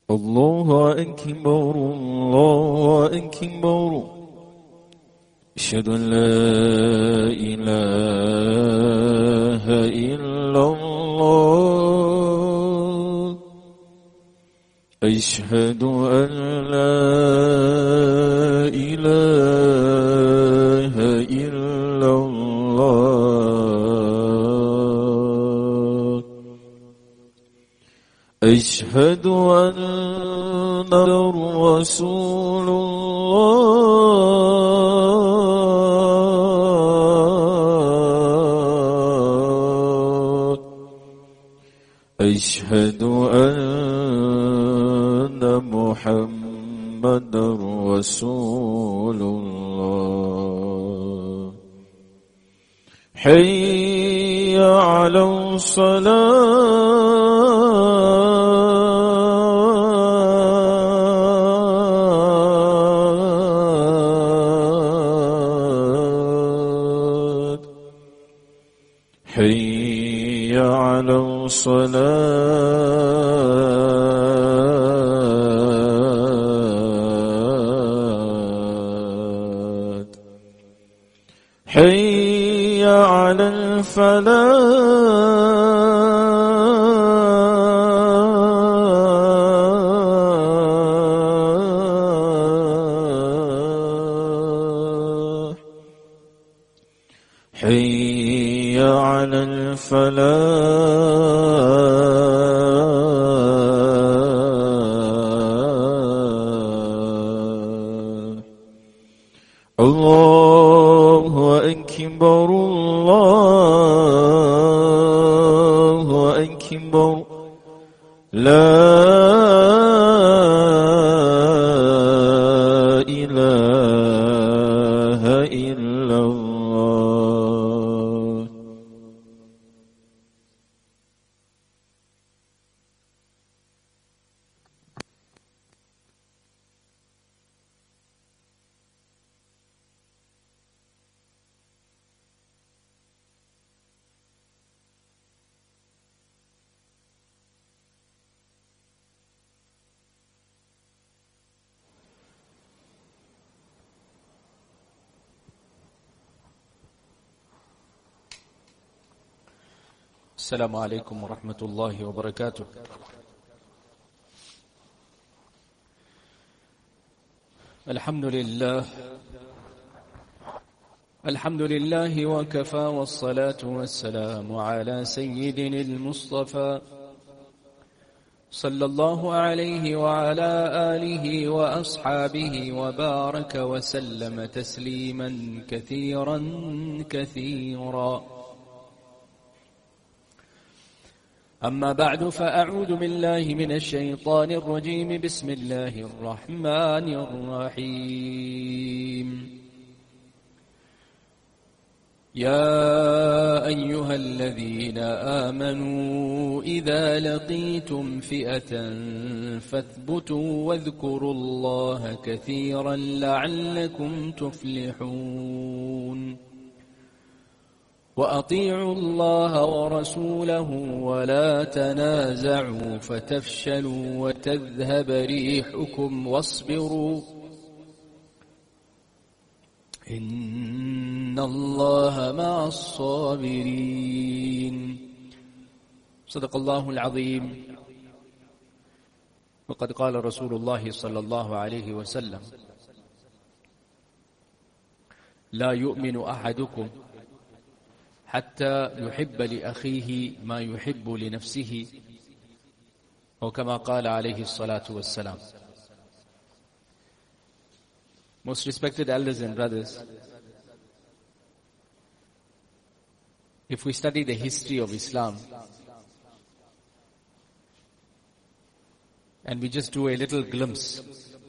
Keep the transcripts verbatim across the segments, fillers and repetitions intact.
الله أكبر الله أكبر أشهد أن لا إله إلا الله أشهد أن لا إله إلا الله أشهد أن رسول الله أشهد أن محمد رسول الله حي على الصلاة حي على الصلاة حي على الفلاح حي على الفلاح الله أكبر الله أكبر لا إله إلا الله. السلام عليكم ورحمة الله وبركاته. الحمد لله الحمد لله وكفى، والصلاة والسلام على سيدنا المصطفى صلى الله عليه وعلى آله وأصحابه وبارك وسلم تسليما كثيرا كثيرا. أما بعد، فأعوذ بالله من الشيطان الرجيم. بسم الله الرحمن الرحيم. يا أيها الذين آمنوا إذا لقيتم فئة فاثبتوا واذكروا الله كثيرا لعلكم تفلحون. وأطيعوا الله ورسوله ولا تنازعوا فتفشلوا وتذهب ريحكم واصبروا إن الله مع الصابرين. صدق الله العظيم. وقد قال رسول الله صلى الله عليه وسلم: لا يؤمن أحدكم حتى يحب لأخيه ما يحب لنفسه، وكما قال عليه الصلاة والسلام. Most respected elders and brothers, if we study the history of Islam and we just do a little glimpse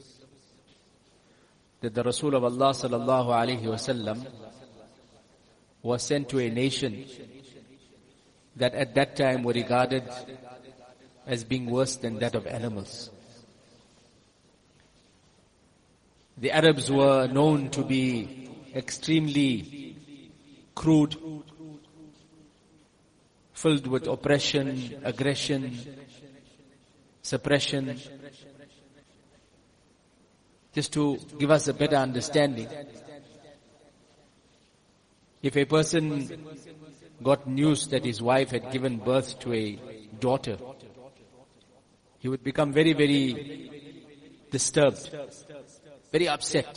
that the Rasul of Allah sallallahu alayhi wa sallam was sent to a nation that at that time were regarded as being worse than that of animals. The Arabs were known to be extremely crude, filled with oppression, aggression, suppression, Just to give us a better understanding. If a person got news that his wife had given birth to a daughter, he would become very, very disturbed, very upset.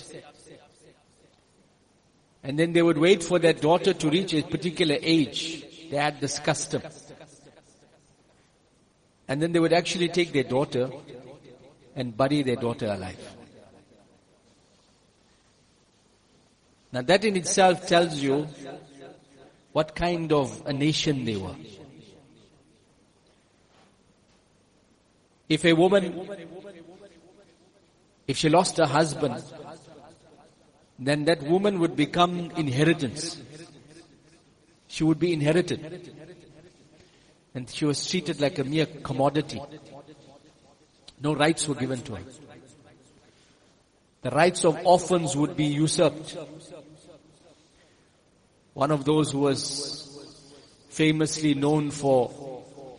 And then they would wait for their daughter to reach a particular age. They had this custom. And then they would actually take their daughter and bury their daughter alive. Now that in itself tells you what kind of a nation they were. If a woman, if she lost her husband, then that woman would become inheritance. She would be inherited. And she was treated like a mere commodity. No rights were given to her. The rights of orphans would be usurped. One of those who was famously known for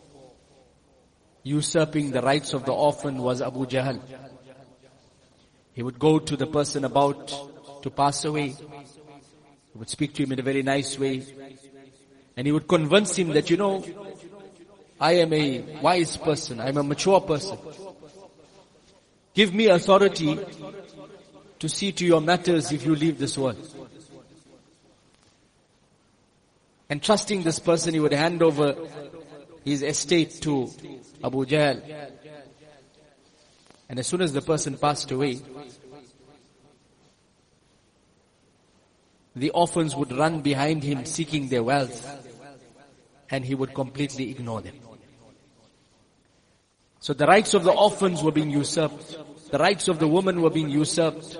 usurping the rights of the orphan was Abu Jahl. He would go to the person about to pass away. He would speak to him in a very nice way. And he would convince him that, you know, I am a wise person, I am a mature person. Give me authority to see to your matters if you leave this world. And trusting this person, he would hand over his estate to Abu Jahl. And as soon as the person passed away, the orphans would run behind him seeking their wealth, and he would completely ignore them. So the rights of the orphans were being usurped. The rights of the women were being usurped.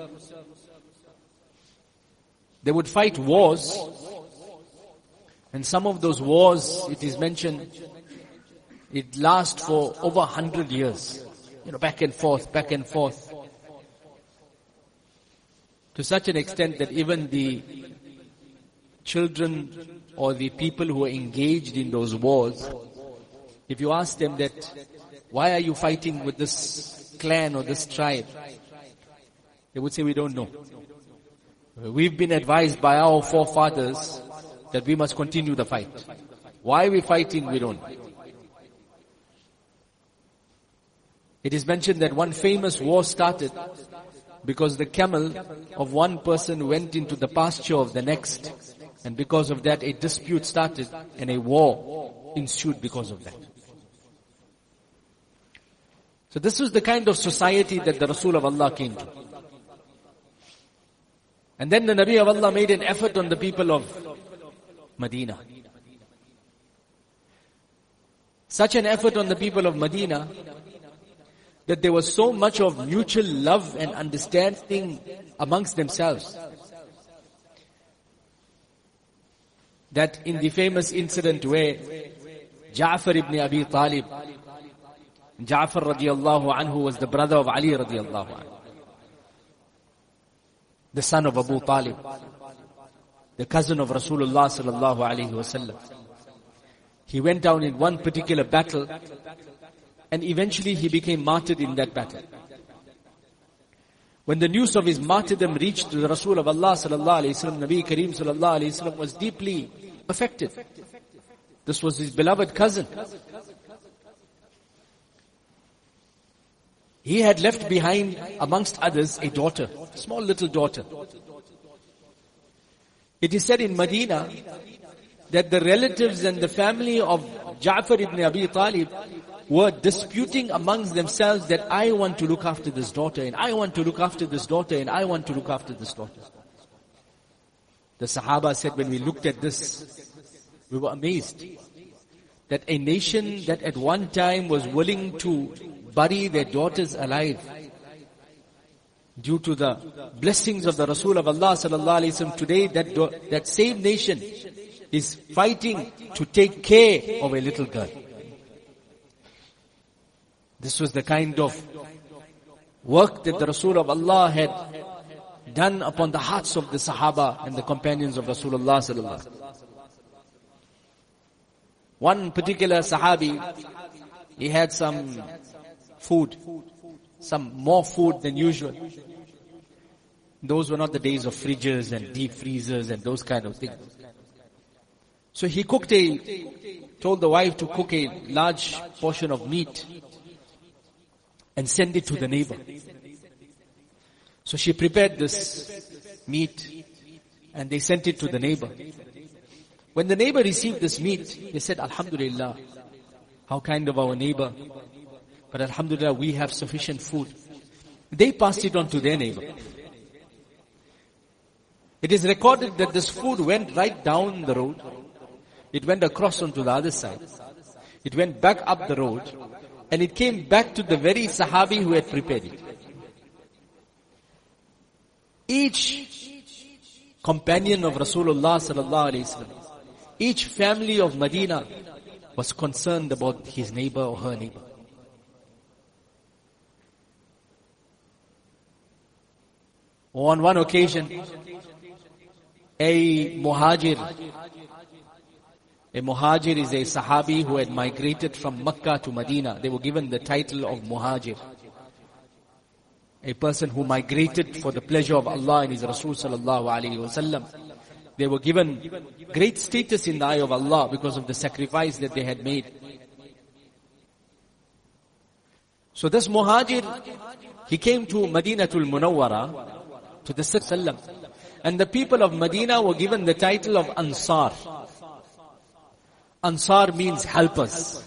They would fight wars. And some of those wars, it is mentioned, it lasts for over a hundred years. You know, back and forth, back and forth. To such an extent that even the children or the people who are engaged in those wars, if you ask them that, why are you fighting with this clan or this tribe? They would say, we don't know. We've been advised by our forefathers that we must continue the fight. Why are we fighting? We don't know. It is mentioned that one famous war started because the camel of one person went into the pasture of the next. And because of that, a dispute started and a war ensued because of that. So this was the kind of society that the Rasul of Allah came to. And then the Nabi of Allah made an effort on the people of Medina. Such an effort on the people of Medina that there was so much of mutual love and understanding amongst themselves that in the famous incident where Ja'far ibn Abi Talib, Ja'far radiallahu anhu was the brother of Ali radiallahu anhu, the son of Abu Talib, the cousin of Rasulullah sallallahu alayhi wasallam. He went down in one particular battle and eventually he became martyred in that battle. When the news of his martyrdom reached the Rasul of Allah sallallahu alayhi wasallam, Nabi Kareem sallallahu alayhi wasallam was deeply affected. This was his beloved cousin. He had left behind, amongst others, a daughter, a small little daughter. It is said in Medina that the relatives and the family of Ja'far ibn Abi Talib were disputing amongst themselves that I want to look after this daughter, and I want to look after this daughter, and I want to look after this daughter. The Sahaba said when we looked at this, we were amazed that a nation that at one time was willing to bury their daughters alive due to the blessings of the Rasul of Allah sallallahu alaihi wasallam, today that do, that same nation is fighting to take care of a little girl. This was the kind of work that the Rasul of Allah had done upon the hearts of the Sahaba and the companions of Rasulullah sallallahu alaihi wasallam. One particular Sahabi, he had some food, some more food than usual. Those were not the days of fridges and deep freezers and those kind of things. So he cooked a, told the wife to cook a large portion of meat and send it to the neighbor. So she prepared this meat and they sent it to the neighbor. When the neighbor received this meat, they said, Alhamdulillah, how kind of our neighbor. But Alhamdulillah, we have sufficient food. They passed it on to their neighbor. It is recorded that this food went right down the road. It went across onto the other side. It went back up the road. And it came back to the very Sahabi who had prepared it. Each companion of Rasulullah sallallahu alaihi wasallam, each family of Medina was concerned about his neighbor or her neighbor. On one occasion, a muhajir, a muhajir is a Sahabi who had migrated from Makkah to Medina. They were given the title of muhajir. A person who migrated for the pleasure of Allah and His Rasul sallallahu alaihi wasallam. They were given great status in the eye of Allah because of the sacrifice that they had made. So this muhajir, he came to Madinatul Munawwara, to the Sallam. And the people of Medina were given the title of Ansar. Ansar means helpers.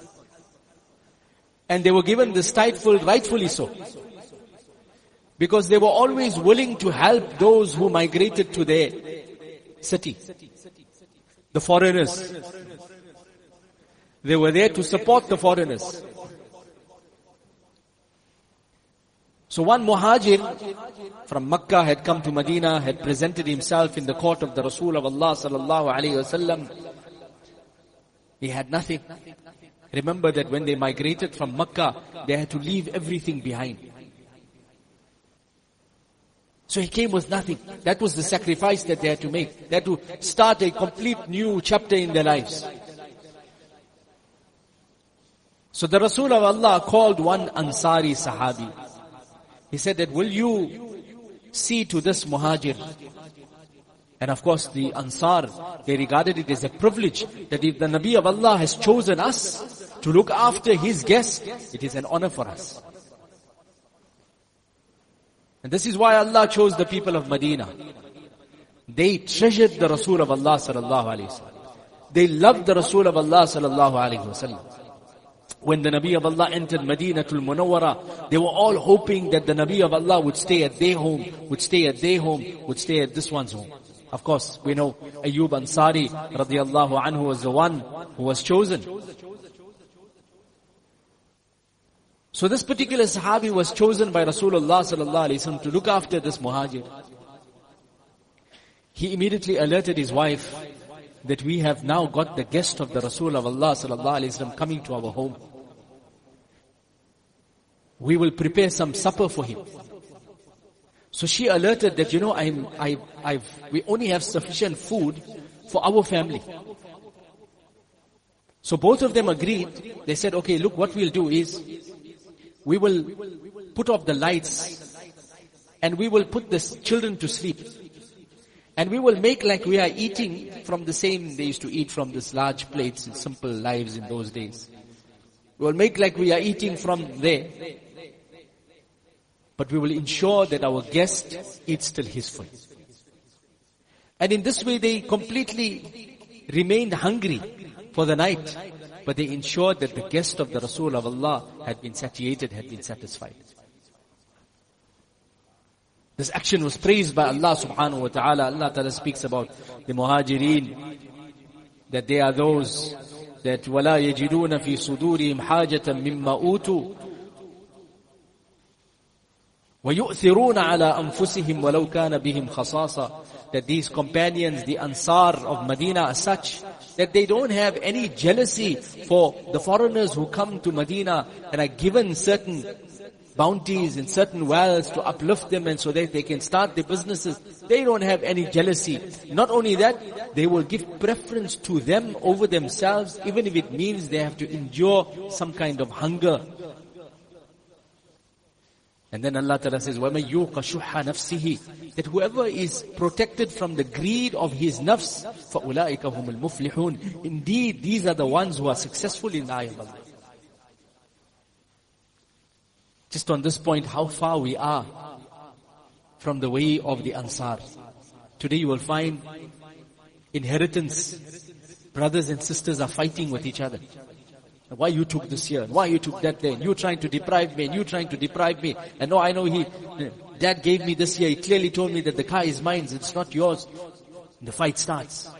And they were given this title rightfully so. Because they were always willing to help those who migrated to their city. The foreigners. They were there to support the foreigners. So one muhajir from Makkah had come to Medina, had presented himself in the court of the Rasul of Allah sallallahu alaihi wasallam. He had nothing. Remember that when they migrated from Makkah, they had to leave everything behind. So he came with nothing. That was the sacrifice that they had to make. They had to start a complete new chapter in their lives. So the Rasul of Allah called one Ansari Sahabi. He said that, will you see to this muhajir? And of course the Ansar, they regarded it as a privilege that if the Nabi of Allah has chosen us to look after his guest, it is an honor for us. And this is why Allah chose the people of Medina. They treasured the Rasul of Allah sallallahu alaihi wasallam. They loved the Rasul of Allah sallallahu alaihi wasallam. When the Nabi of Allah entered Madinatul Munawwara, they were all hoping that the Nabi of Allah would stay at their home, would stay at their home, would stay at this one's home. Of course, we know Ayyub Ansari radiyallahu anhu was the one who was chosen. So this particular Sahabi was chosen by Rasulullah sallallahu alaihi wasallam to look after this muhajir. He immediately alerted his wife that we have now got the guest of the Rasul of Allah sallallahu alaihi wasallam coming to our home. We will prepare some supper for him. So she alerted that, you know, I'm, I, I've, we only have sufficient food for our family. So both of them agreed. They said, okay, look, what we'll do is, we will put off the lights and we will put the children to sleep. And we will make like we are eating from the same, they used to eat from this large plates in simple lives in those days. We will make like we are eating from there. But we will ensure that our guest eats till his full. And in this way they completely remained hungry for the night. But they ensured that the guest of the Rasul of Allah had been satiated, had been satisfied. This action was praised by Allah subhanahu wa ta'ala. Allah ta'ala speaks about the muhajireen, that they are those that وَلَا يَجِدُونَ فِي صُدُورِهِمْ حَاجَةً مِمَّا أُوتُوا وَيُؤْثِرُونَ عَلَىٰ أَنفُسِهِمْ وَلَوْ كَانَ بِهِمْ خَصَاصًا. That these companions, the Ansar of Medina, are such that they don't have any jealousy for the foreigners who come to Medina and are given certain bounties and certain wealth to uplift them and so that they can start their businesses. They don't have any jealousy. Not only that, they will give preference to them over themselves, even if it means they have to endure some kind of hunger. And then Allah Ta'ala says, وَمَن يُوقَ شُحَّ نَفْسِهِ, that whoever is protected from the greed of his nafs, فَأُولَٰئِكَ هُمُ الْمُفْلِحُونَ. Indeed, these are the ones who are successful in the eye of Allah. Just on this point, how far we are from the way of the Ansar. Today you will find inheritance. Brothers and sisters are fighting with each other. Why you took this here? Why you took that there? You trying to deprive me, and you trying to deprive me. And no, I know he, Dad gave me this here. He clearly told me that the car is mine, it's not yours. And the fight starts.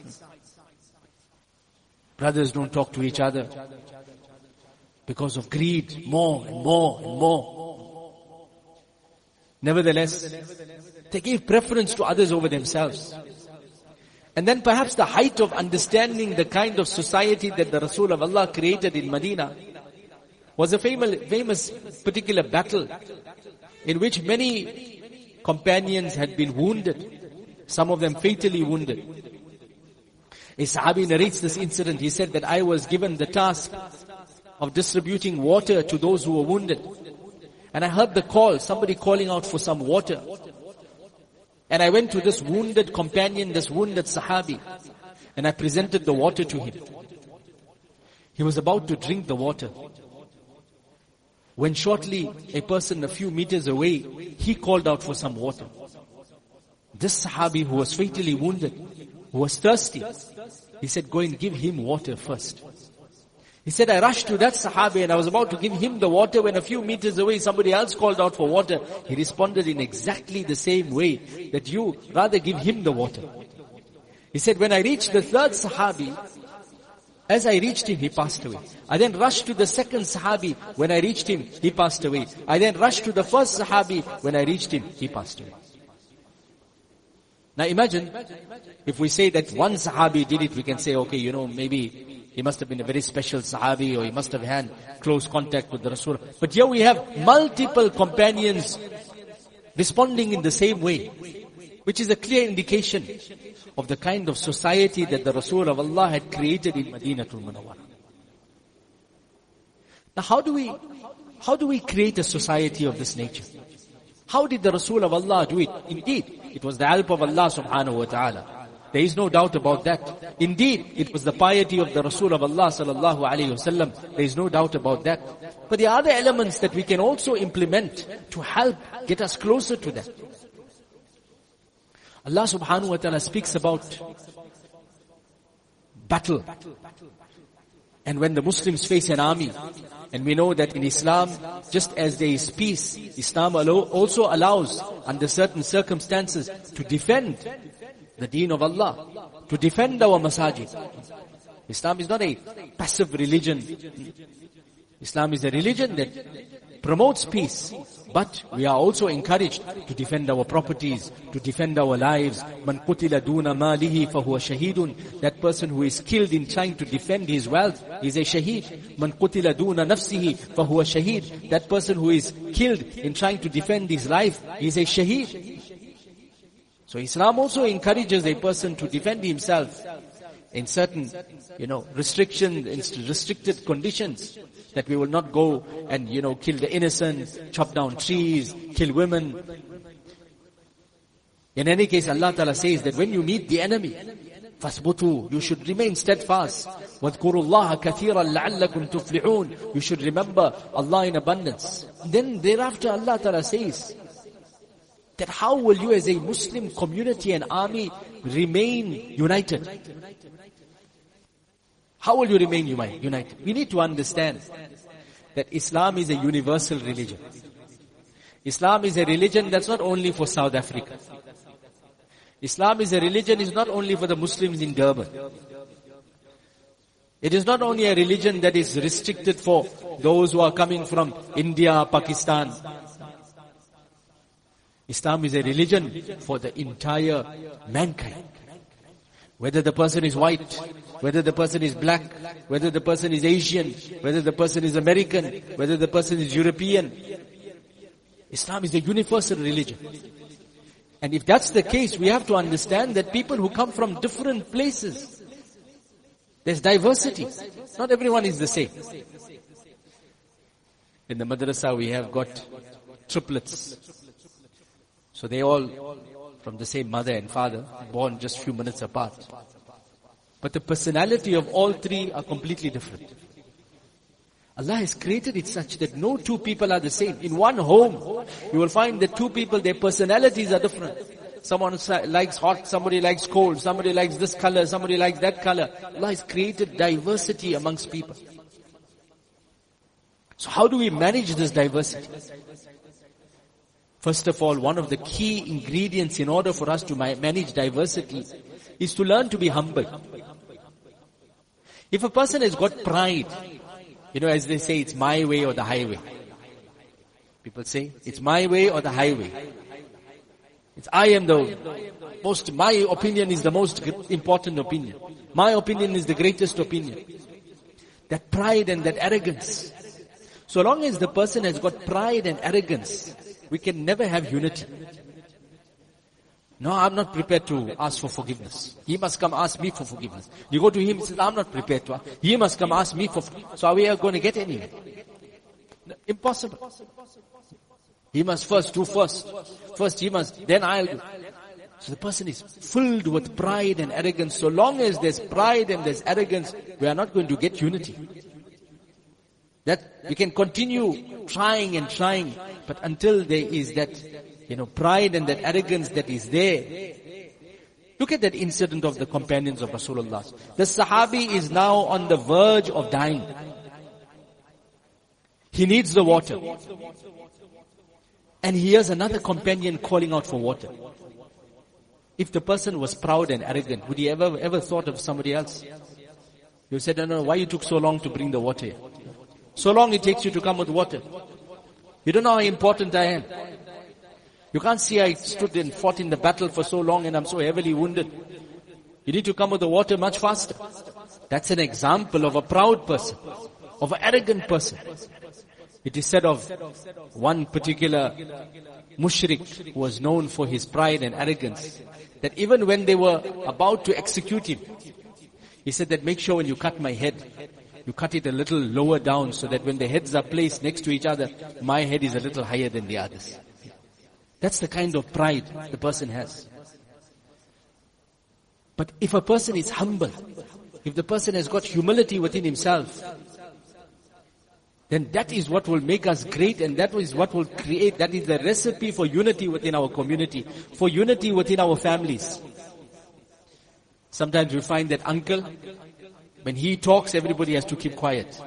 Brothers don't talk to each other because of greed, more and more and more. Nevertheless, they gave preference to others over themselves. And then perhaps the height of understanding the kind of society that the Rasul of Allah created in Medina was a famous, famous particular battle in which many companions had been wounded, some of them fatally wounded. A Sahabi narrates this incident. He said that I was given the task of distributing water to those who were wounded. And I heard the call, somebody calling out for some water. And I went to this wounded companion, this wounded Sahabi, and I presented the water to him. He was about to drink the water, when shortly a person a few meters away, he called out for some water. This Sahabi who was fatally wounded, who was thirsty, he said, go and give him water first. He said, I rushed to that Sahabi and I was about to give him the water when a few meters away somebody else called out for water. He responded in exactly the same way, that you rather give him the water. He said, when I reached the third Sahabi, as I reached him, he passed away. I then rushed to the second Sahabi. When I reached him, he passed away. I then rushed to the first Sahabi. When I reached him, he passed away. Now imagine, if we say that one Sahabi did it, we can say, okay, you know, maybe he must have been a very special Sahabi, or he must have had close contact with the Rasul. But here we have multiple companions responding in the same way, which is a clear indication of the kind of society that the Rasul of Allah had created in Madinatul Munawwarah. Now how do we, how do we create a society of this nature? How did the Rasul of Allah do it? Indeed, it was the help of Allah subhanahu wa ta'ala. There is no doubt about that. Indeed, it was the piety of the Rasul of Allah sallallahu alayhi wasallam. There is no doubt about that. But there are other elements that we can also implement to help get us closer to that. Allah subhanahu wa ta'ala speaks about battle. And when the Muslims face an army, and we know that in Islam, just as there is peace, Islam also allows, under certain circumstances, to defend the deen of Allah, to defend our masajid. Islam is not a passive religion. Islam is a religion that promotes peace. But we are also encouraged to defend our properties, to defend our lives. Man qutila duna malihi fahuwa shahidun. That person who is killed in trying to defend his wealth is a shaheed. Man qutila duna nafsihi fahuwa shaheed. That person who is killed in trying to defend his life is a shaheed. So Islam also encourages a person to defend himself in certain, you know, restrictions, in restricted conditions. That we will not go and, you know, kill the innocent, chop down trees, kill women. In any case, Allah Ta'ala says that when you meet the enemy, فَاسْبُتُوا, you should remain steadfast. وَاذْكُرُوا اللَّهَ كَثِيرًا لَعَلَّكُمْ تُفْلِحُونَ. You should remember Allah in abundance. Then thereafter Allah Ta'ala says that how will you as a Muslim community and army remain united? How will you remain united? We need to understand that Islam is a universal religion. Islam is a religion that's not only for South Africa. Islam is a religion is not only for the Muslims in Durban. It is not only a religion that is restricted for those who are coming from India, Pakistan. Islam is a religion for the entire mankind. Whether the person is white, whether the person is black, whether the person is Asian, whether the person is American, whether the person is European. Islam is a universal religion. And if that's the case, we have to understand that people who come from different places, there's diversity. Not everyone is the same. In the madrasa we have got triplets. So they all from the same mother and father, born just few minutes apart. But the personality of all three are completely different. Allah has created it such that no two people are the same. In one home, you will find that two people, their personalities are different. Someone likes hot, somebody likes cold, somebody likes this color, somebody likes that color. Allah has created diversity amongst people. So how do we manage this diversity? First of all, one of the key ingredients in order for us to manage diversity is to learn to be humble. If a person has got pride, you know, as they say, it's my way or the highway. People say, it's my way or the highway. It's I am the most, my opinion is the most important opinion. My opinion is the greatest opinion. That pride and that arrogance. So long as the person has got pride and arrogance, we can never have unity. No, I'm not prepared to ask for forgiveness. He must come ask me for forgiveness. You go to him, he says, I'm not prepared to ask. He must come ask me for forgiveness. So are we going to get anywhere? No, impossible. He must first do first. First he must, then I'll do. So the person is filled with pride and arrogance. So long as there's pride and there's arrogance, we are not going to get unity. That we can continue trying and trying, but until there is that, you know, pride and that arrogance that is there. Look at that incident of the companions of Rasulullah. The Sahabi is now on the verge of dying. He needs the water. And he hears another companion calling out for water. If the person was proud and arrogant, would he ever, ever thought of somebody else? You said, no, no, why you took so long to bring the water here? So long it takes you to come with water. You don't know how important I am. You can't see I stood and fought in the battle for so long and I'm so heavily wounded. You need to come with the water much faster. That's an example of a proud person, of an arrogant person. It is said of one particular mushrik who was known for his pride and arrogance, that even when they were about to execute him, he said that make sure when you cut my head, you cut it a little lower down so that when the heads are placed next to each other, my head is a little higher than the others. That's the kind of pride the person has. But if a person is humble, if the person has got humility within himself, then that is what will make us great, and that is what will create, that is the recipe for unity within our community, for unity within our families. Sometimes we find that uncle, when he talks, everybody has to keep quiet.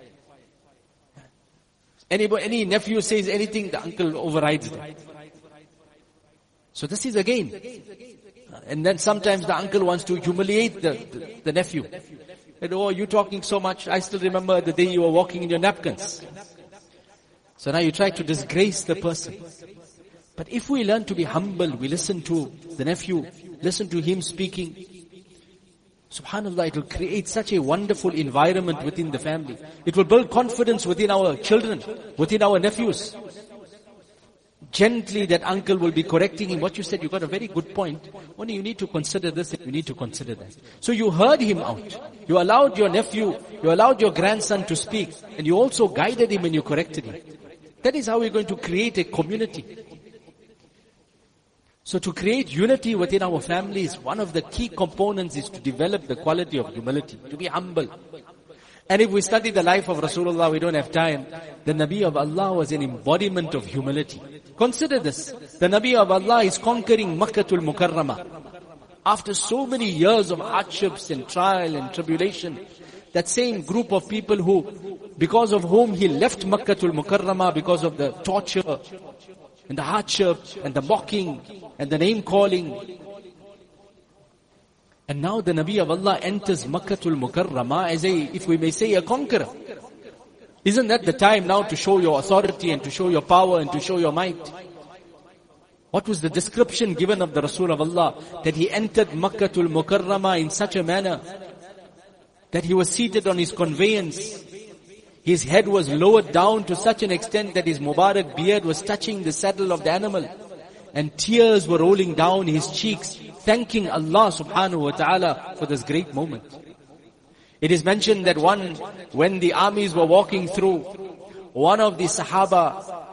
Anybody, any nephew says anything, the uncle overrides them. So this is again. And then sometimes the uncle wants to humiliate the, the, the nephew. And, oh, you talking so much. I still remember the day you were walking in your napkins. So now you try to disgrace the person. But if we learn to be humble, we listen to the nephew, listen to him speaking, subhanallah, it will create such a wonderful environment within the family. It will build confidence within our children, within our nephews. Gently that uncle will be correcting him. What you said, you got a very good point. Only you need to consider this and you need to consider that. So you heard him out. You allowed your nephew, you allowed your grandson to speak, and you also guided him and you corrected him. That is how we're going to create a community. So to create unity within our families, one of the key components is to develop the quality of humility, to be humble. And if we study the life of Rasulullah, we don't have time. The Nabi of Allah was an embodiment of humility. Consider this. The Nabi of Allah is conquering Makkatul Mukarramah. After so many years of hardships and trial and tribulation, that same group of people who, because of whom he left Makkatul Mukarramah, because of the torture and the hardship and the mocking and the name calling. And now the Nabi of Allah enters Makkatul Mukarramah as a, if we may say, a conqueror. Isn't that the time now to show your authority and to show your power and to show your might? What was the description given of the Rasul of Allah? That he entered Makkatul Mukarramah in such a manner that he was seated on his conveyance. His head was lowered down to such an extent that his Mubarak beard was touching the saddle of the animal. And tears were rolling down his cheeks, thanking Allah subhanahu wa ta'ala for this great moment. It is mentioned that one, when the armies were walking through, one of the Sahaba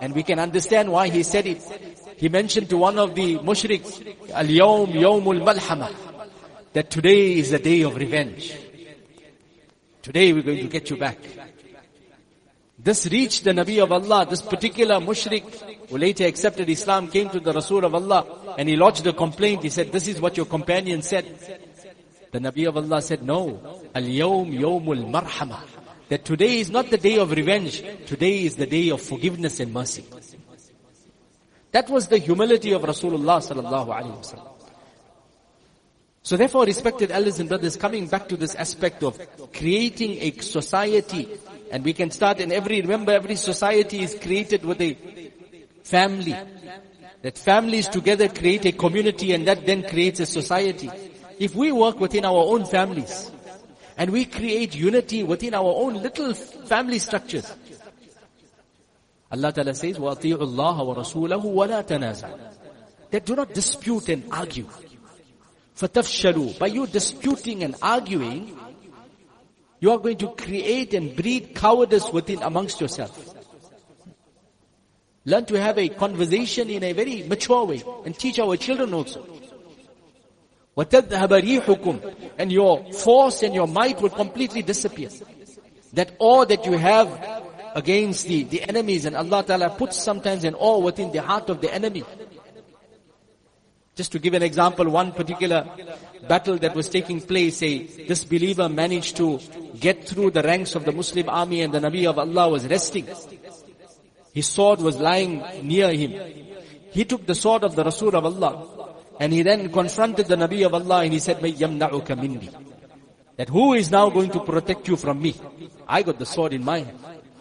And we can understand why he said it. He mentioned to one of the mushriks, Al-Yawm Yawmul Malhama, that today is the day of revenge. Today we're going to get you back. This reached the Nabi of Allah, this particular mushrik who later accepted Islam, came to the Rasul of Allah and he lodged a complaint. He said, this is what your companion said. The Nabi of Allah said, no, Al-Yawm Yawmul Marhama, that today is not the day of revenge, today is the day of forgiveness and mercy. That was the humility of Rasulullah sallallahu alaihi wasallam. So therefore, respected elders and brothers, coming back to this aspect of creating a society, and we can start in every, remember every society is created with a family. That families together create a community and that then creates a society. If we work within our own families, and we create unity within our own little family structures, Allah Ta'ala says, وَأَطِيعُوا اللَّهَ وَرَسُولَهُ وَلَا تَنَازَعُوا. That do not dispute and argue. فَتَفْشَلُوا. By you disputing and arguing, you are going to create and breed cowardice within amongst yourself. Learn to have a conversation in a very mature way and teach our children also. وَتَذْهَبَ رِيحُكُمْ. And your force and your might will completely disappear. That awe that you have against the, the enemies, and Allah Ta'ala puts sometimes an awe within the heart of the enemy. Just to give an example, one particular battle that was taking place, a disbeliever managed to get through the ranks of the Muslim army and the Nabi of Allah was resting. His sword was lying near him. He took the sword of the Rasul of Allah and he then confronted the Nabi of Allah and he said, مَن يَمْنَعُكَ مِنِّي. That who is now going to protect you from me? I got the sword in my hand.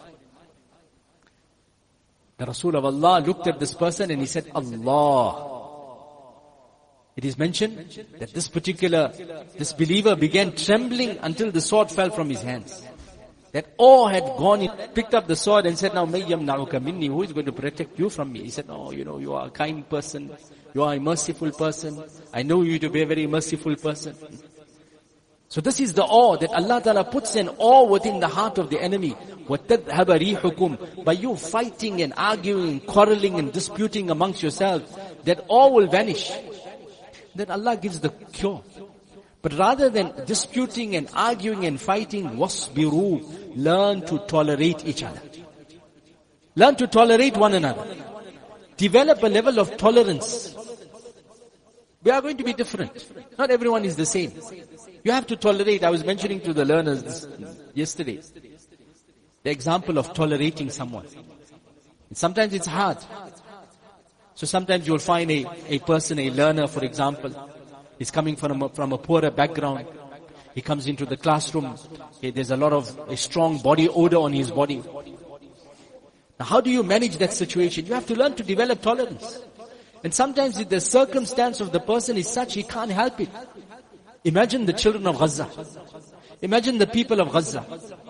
The Rasul of Allah looked at this person and he said, Allah. It is mentioned that this particular, this believer began trembling until the sword fell from his hands. That awe had gone, he picked up the sword and said, now, مَن يَمْنَعُكَ مِنِّي. Who is going to protect you from me? He said, oh, you know, you are a kind person. You are a merciful person. I know you to be a very merciful person. So this is the awe that Allah Ta'ala puts an awe within the heart of the enemy. وَتَذْهَبَ رِيحُكُمْ. By you fighting and arguing, quarreling and disputing amongst yourselves, that awe will vanish. Then Allah gives the cure. But rather than disputing and arguing and fighting, وَاصْبِرُوا. Learn to tolerate each other. Learn to tolerate one another. Develop a level of tolerance. We are going to be different. Not everyone is the same. You have to tolerate. I was mentioning to the learners this, yesterday, the example of tolerating someone. Sometimes it's hard. So sometimes you'll find a, a person, a learner, for example, is coming from a, from a poorer background. He comes into the classroom. There's a lot of a strong body odor on his body. Now how do you manage that situation? You have to learn to develop tolerance. And sometimes if the circumstance of the person is such, he can't help it. Imagine the children of Gaza. Imagine the people of Gaza.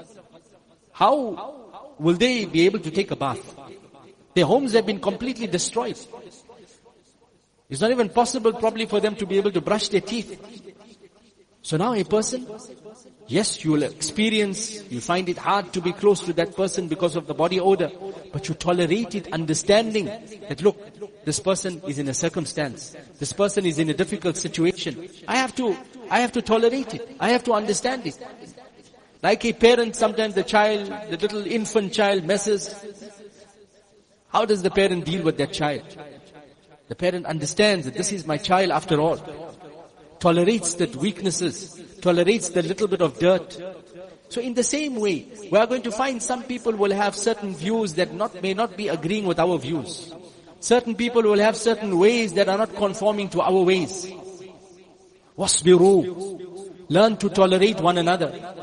How will they be able to take a bath? Their homes have been completely destroyed. It's not even possible probably for them to be able to brush their teeth. So now a person, yes, you will experience, you find it hard to be close to that person because of the body odor, but you tolerate it, understanding that look, this person is in a circumstance, this person is in a difficult situation. I have to, I have to tolerate it. I have to understand it. Like a parent, sometimes the child, the little infant child messes. How does the parent deal with that child? The parent understands that this is my child after all. Tolerates the weaknesses, tolerates the little bit of dirt. So in the same way, we are going to find some people will have certain views that not may not be agreeing with our views. Certain people will have certain ways that are not conforming to our ways. Wasbiru. Learn to tolerate one another.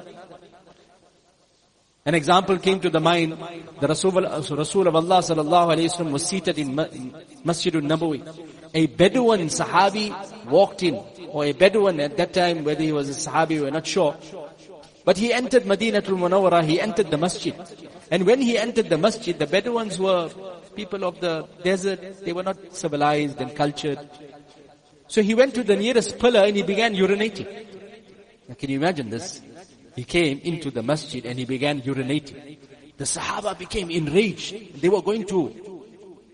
An example came to the mind. The Rasul, Rasul of Allah sallallahu alayhi wa sallam was seated in Masjidul Nabawi. A Bedouin Sahabi walked in, or a Bedouin at that time, whether he was a Sahabi, we're not sure. But he entered Madinatul Munawwarah, he entered the masjid. And when he entered the masjid, the Bedouins were people of the desert. They were not civilized and cultured. So he went to the nearest pillar and he began urinating. Now can you imagine this? He came into the masjid and he began urinating. The Sahaba became enraged. They were going to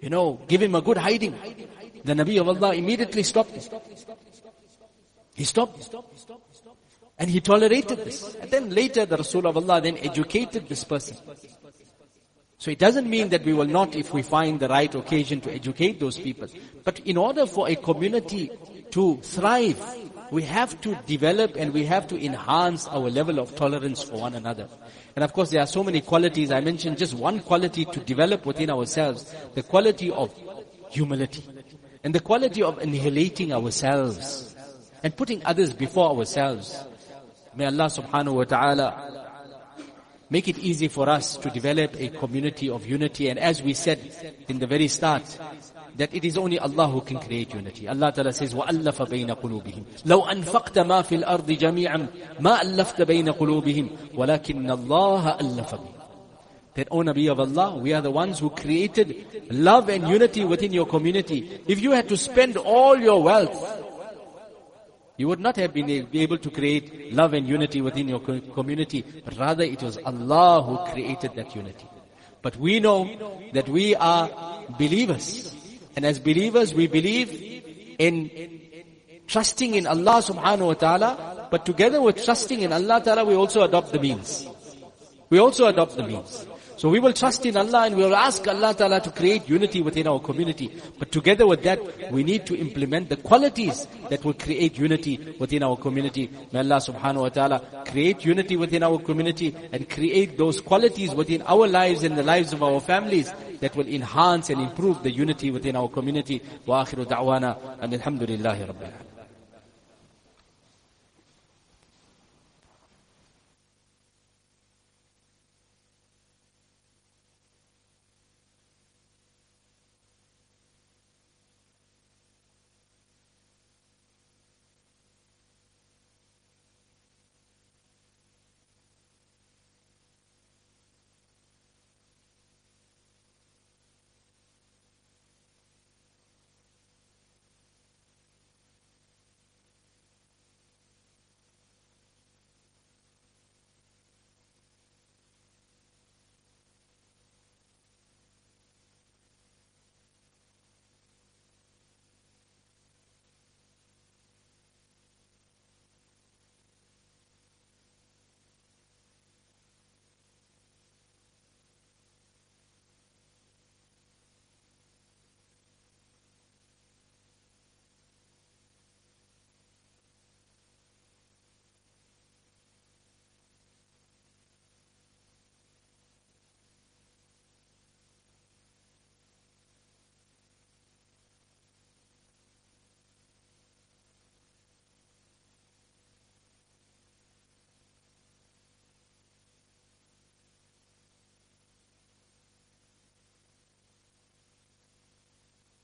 You know, give him a good hiding. The Nabi of Allah immediately stopped him. He stopped. And he tolerated this. And then later the Rasul of Allah then educated this person. So it doesn't mean that we will not, if we find the right occasion, to educate those people. But in order for a community to thrive, we have to develop and we have to enhance our level of tolerance for one another. And of course there are so many qualities. I mentioned just one quality to develop within ourselves. The quality of humility. And the quality of annihilating ourselves. And putting others before ourselves. May Allah subhanahu wa ta'ala make it easy for us to develop a community of unity. And as we said in the very start, that it is only Allah who can create unity. Allah Ta'ala says, وَأَلَّفَ بَيْنَ قُلُوبِهِمْ لَوْ أَنفَقْتَ مَا فِي الْأَرْضِ جَمِيعًا مَا أَلَّفْتَ بَيْنَ قُلُوبِهِمْ وَلَكِنَّ اللَّهَ أَلَّفَ بِهِمْ. That, O Nabi of Allah, we are the ones who created love and unity within your community. If you had to spend all your wealth, you would not have been able to create love and unity within your community, but rather it was Allah who created that unity. But we know that we are believers. And as believers, we believe in trusting in Allah subhanahu wa ta'ala, but together with trusting in Allah ta'ala, we also adopt the means. We also adopt the means. So we will trust in Allah and we will ask Allah Ta'ala to create unity within our community. But together with that, we need to implement the qualities that will create unity within our community. May Allah subhanahu wa ta'ala create unity within our community and create those qualities within our lives and the lives of our families that will enhance and improve the unity within our community. Wa akhiru da'wana and alhamdulillahi rabbil alamin.